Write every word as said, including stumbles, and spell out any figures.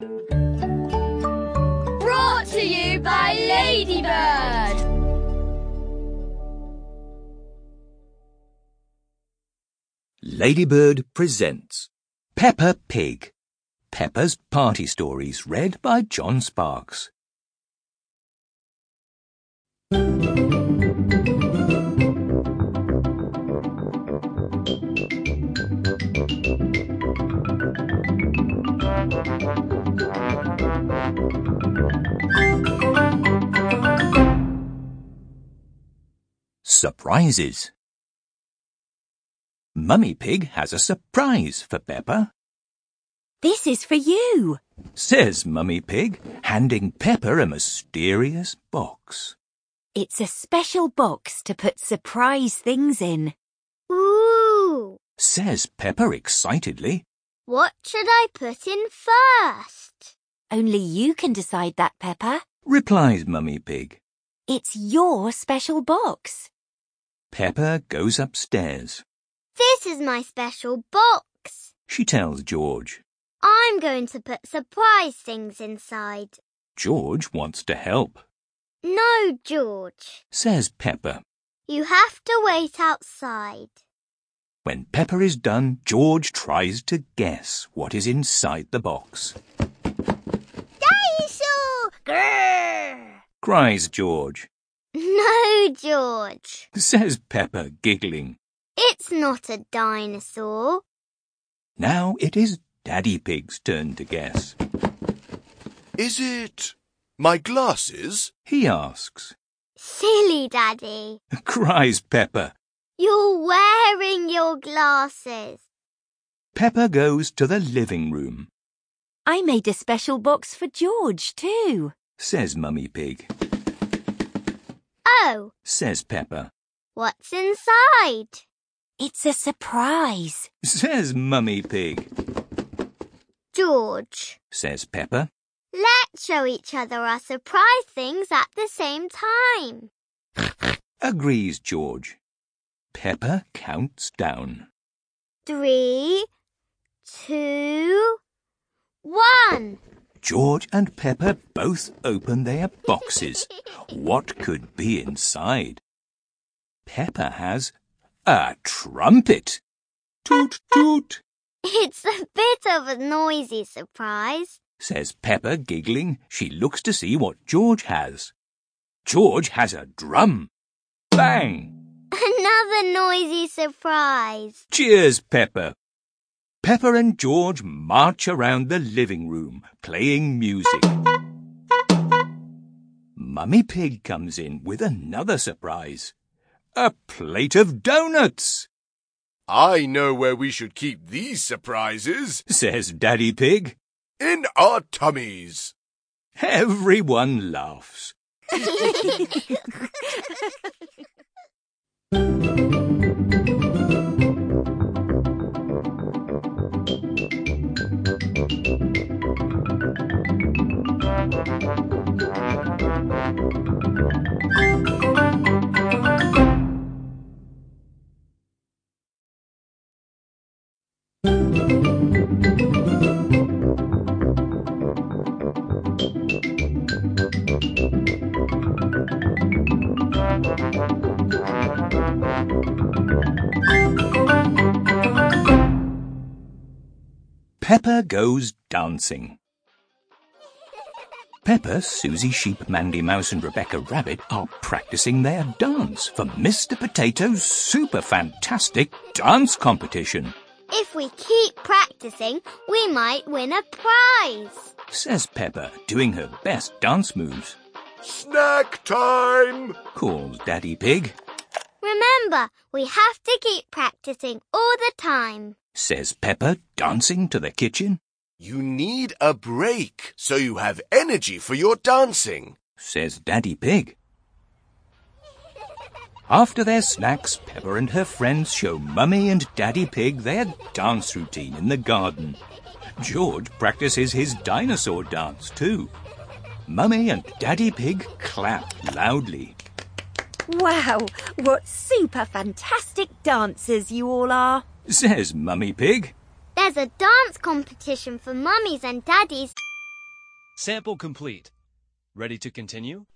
Brought to you by Ladybird. Ladybird presents Peppa Pig. Peppa's Party Stories, read by John Sparks. Surprises. Mummy Pig has a surprise for Peppa. This is for you, says Mummy Pig, handing Peppa a mysterious box. It's a special box to put surprise things in. Ooh! says Peppa excitedly. What should I put in first? Only you can decide that, Peppa. Replies Mummy Pig. It's your special box. Peppa goes upstairs. This is my special box, she tells George. I'm going to put surprise things inside. George wants to help. No, George, says Peppa. You have to wait outside. When Peppa is done, George tries to guess what is inside the box. Dinosaur! Grrr! Cries George. No, George, says Peppa, giggling. It's not a dinosaur. Now it is Daddy Pig's turn to guess. Is it my glasses? He asks. Silly Daddy, Cries Peppa. You're wearing your glasses. Peppa goes to the living room. I made a special box for George too, says Mummy Pig. Oh, says Peppa. What's inside? It's a surprise, says Mummy Pig. George, says Peppa. Let's show each other our surprise things at the same time. Agrees George. Peppa counts down. Three, two, one. George and Peppa both open their boxes. What could be inside? Peppa has a trumpet. Toot, toot. It's a bit of a noisy surprise, says Peppa, giggling. She looks to see what George has. George has a drum. Bang! Another noisy surprise. Cheers, Peppa. Peppa and George march around the living room, playing music. Mummy Pig comes in with another surprise. A plate of doughnuts. I know where we should keep these surprises, says Daddy Pig. In our tummies. Everyone laughs. Peppa goes dancing. Peppa, Susie Sheep, Mandy Mouse and Rebecca Rabbit are practicing their dance for Mister Potato's super fantastic dance competition. If we keep practicing, we might win a prize, says Peppa, doing her best dance moves. Snack time, calls Daddy Pig. Remember, we have to keep practicing all the time, says Peppa, dancing to the kitchen. You need a break so you have energy for your dancing, says Daddy Pig. After their snacks, Peppa and her friends show Mummy and Daddy Pig their dance routine in the garden. George practices his dinosaur dance too. Mummy and Daddy Pig clap loudly. Wow, what super fantastic dancers you all are, says Mummy Pig. There's a dance competition for mummies and daddies Sample complete. Ready to continue?